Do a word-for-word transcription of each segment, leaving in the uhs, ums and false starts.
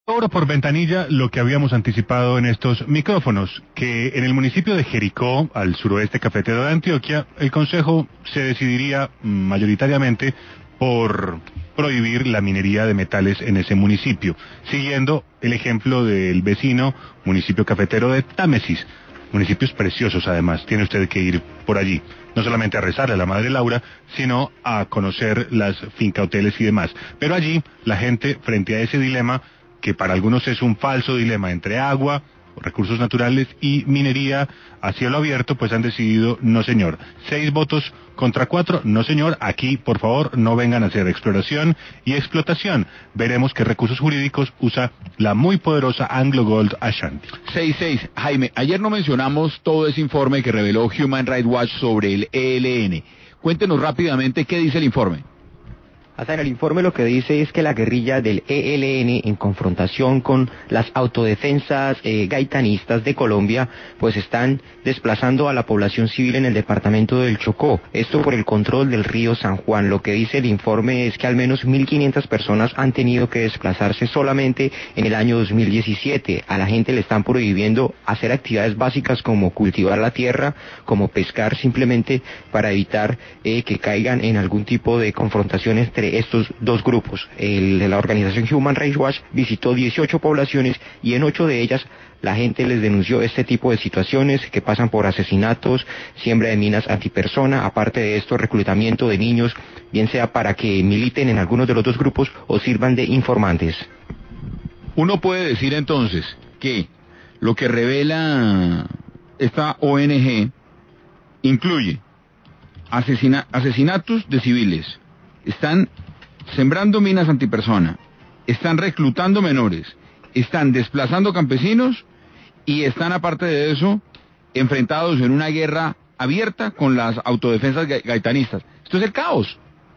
Ahora por ventanilla lo que habíamos anticipado en estos micrófonos, que en el municipio de Jericó, al suroeste cafetero de Antioquia, el Consejo se decidiría mayoritariamente por prohibir la minería de metales en ese municipio, siguiendo el ejemplo del vecino municipio cafetero de Támesis. Municipios preciosos además, tiene usted que ir por allí, no solamente a rezarle a la Madre Laura, sino a conocer las finca-hoteles y demás. Pero allí la gente, frente a ese dilema, que para algunos es un falso dilema entre agua, recursos naturales y minería a cielo abierto, pues han decidido no señor. Seis votos contra cuatro, no señor, aquí por favor no vengan a hacer exploración y explotación. Veremos qué recursos jurídicos usa la muy poderosa Anglo Gold Ashanti. seis seis. Jaime, ayer no mencionamos todo ese informe que reveló Human Rights Watch sobre el E L N. Cuéntenos rápidamente qué dice el informe. Hasta en el informe lo que dice es que la guerrilla del E L N, en confrontación con las autodefensas eh, gaitanistas de Colombia, pues están desplazando a la población civil en el departamento del Chocó. Esto por el control del río San Juan. Lo que dice el informe es que al menos mil quinientas personas han tenido que desplazarse solamente en el año dos mil diecisiete. A la gente le están prohibiendo hacer actividades básicas como cultivar la tierra, como pescar, simplemente para evitar eh, que caigan en algún tipo de confrontación entre estos dos grupos. El de la organización Human Rights Watch visitó dieciocho poblaciones y en ocho de ellas la gente les denunció este tipo de situaciones que pasan por asesinatos, siembra de minas antipersona, aparte de esto reclutamiento de niños, bien sea para que militen en algunos de los dos grupos o sirvan de informantes. Uno puede decir entonces que lo que revela esta O N G incluye asesina- asesinatos de civiles, están sembrando minas antipersona, están reclutando menores, están desplazando campesinos y están, aparte de eso, enfrentados en una guerra abierta con las autodefensas gaitanistas. Esto es el caos.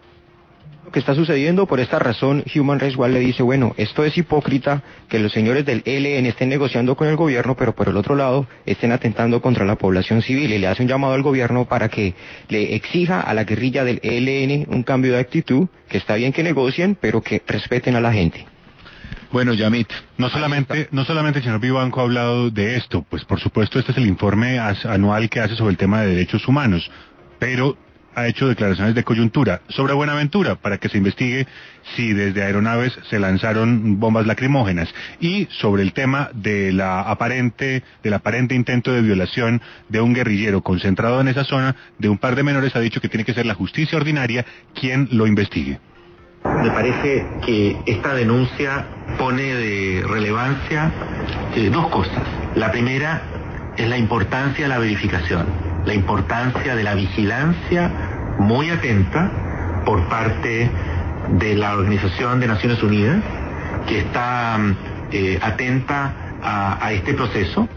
Lo que está sucediendo, por esta razón Human Rights Watch le dice, bueno, esto es hipócrita que los señores del E L N estén negociando con el gobierno, pero por el otro lado estén atentando contra la población civil, y le hace un llamado al gobierno para que le exija a la guerrilla del E L N un cambio de actitud, que está bien que negocien, pero que respeten a la gente. Bueno, Yamit, no solamente, no solamente el señor Vivanco ha hablado de esto, pues por supuesto este es el informe anual que hace sobre el tema de derechos humanos, pero ha hecho declaraciones de coyuntura sobre Buenaventura para que se investigue si desde aeronaves se lanzaron bombas lacrimógenas, y sobre el tema de la aparente del aparente intento de violación de un guerrillero concentrado en esa zona de un par de menores. Ha dicho que tiene que ser la justicia ordinaria quien lo investigue. Me parece que esta denuncia pone de relevancia eh, dos cosas. La primera es la importancia de la verificación, la importancia de la vigilancia muy atenta por parte de la Organización de Naciones Unidas, que está eh, atenta a, a este proceso.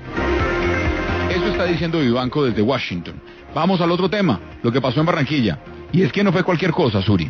Eso está diciendo Vivanco desde Washington. Vamos al otro tema, lo que pasó en Barranquilla. Y es que no fue cualquier cosa, Suri.